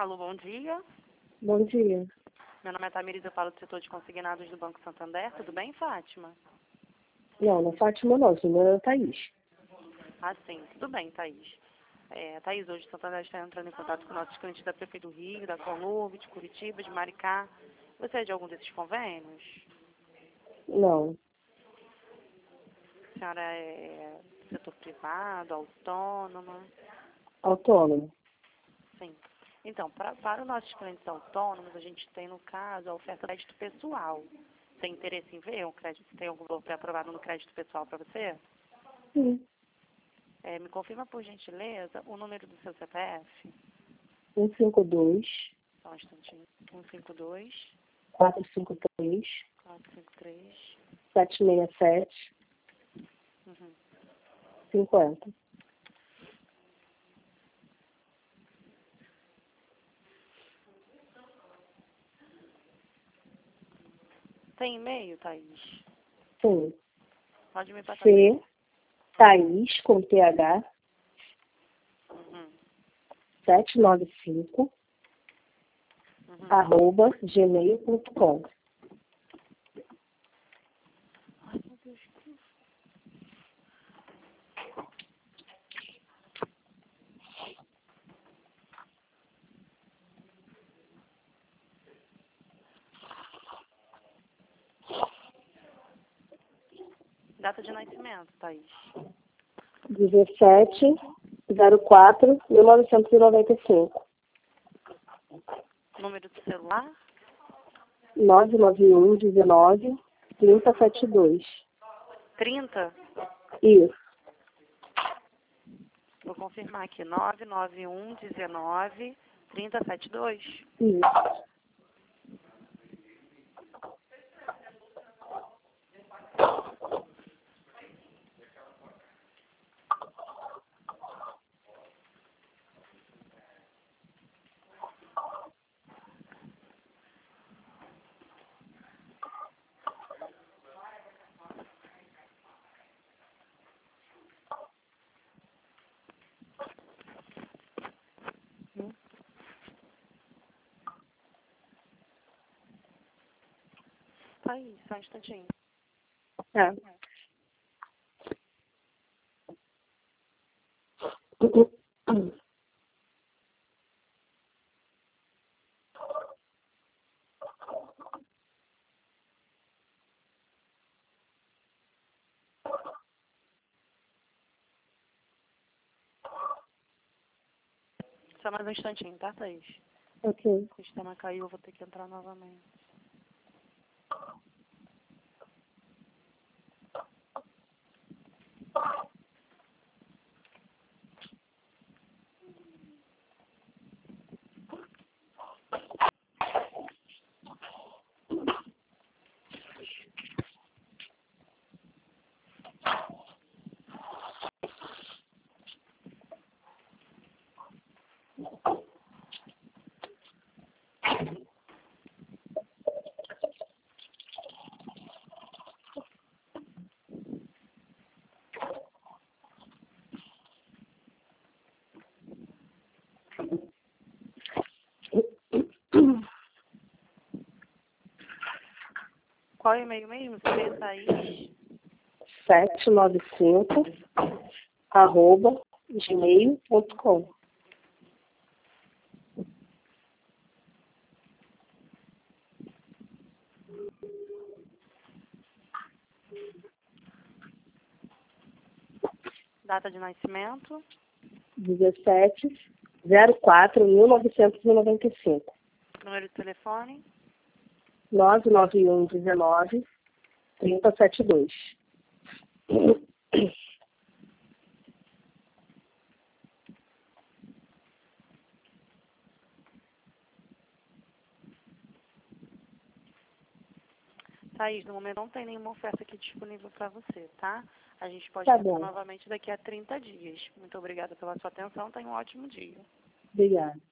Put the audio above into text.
Alô, bom dia. Bom dia. Meu nome é Tamires, eu falo do setor de consignados do Banco Santander. Tudo bem, Fátima? Não é Fátima não, seu nome é Thaís. Ah, sim. Tudo bem, Thaís. Thaís, hoje o Santander está entrando em contato com nossos clientes da Prefeitura do Rio, da Conurb, de Curitiba, de Maricá. Você é de algum desses convênios? Não, A senhora é do setor privado, autônoma? autônomo. Sim. Então, para os nossos clientes autônomos, a gente tem, no caso, a oferta de crédito pessoal. Tem interesse em ver um crédito? Tem algum valor pré-aprovado no crédito pessoal para você? Sim. Me confirma, por gentileza, o número do seu CPF. 152 Só um instantinho. 152 453 453. 767 Uhum. 50. Tem e-mail, Thaís? Sim. Pode me passar. C Thaís com TH Uhum. 795 @gmail.com. Ai, meu Deus. Data de nascimento, Thaís? 17/04/1995. Número do celular? 991 19 3072. 30? Isso. Vou confirmar aqui. 991 19 3072. Isso. Thaís, só um instantinho. Tá. Só mais um instantinho, tá, Thaís? Ok. O sistema caiu, eu vou ter que entrar novamente. Qual é o e-mail mesmo? Você veio, Thaís? 795 @gmail.com. Data de nascimento? 17/04/1995. Número de telefone? 991 19 3072. Thaís, no momento não tem nenhuma oferta aqui disponível para você, tá? A gente pode Tá tentar bom. novamente daqui a 30 dias. Muito obrigada pela sua atenção. Tenha um ótimo dia. Obrigada.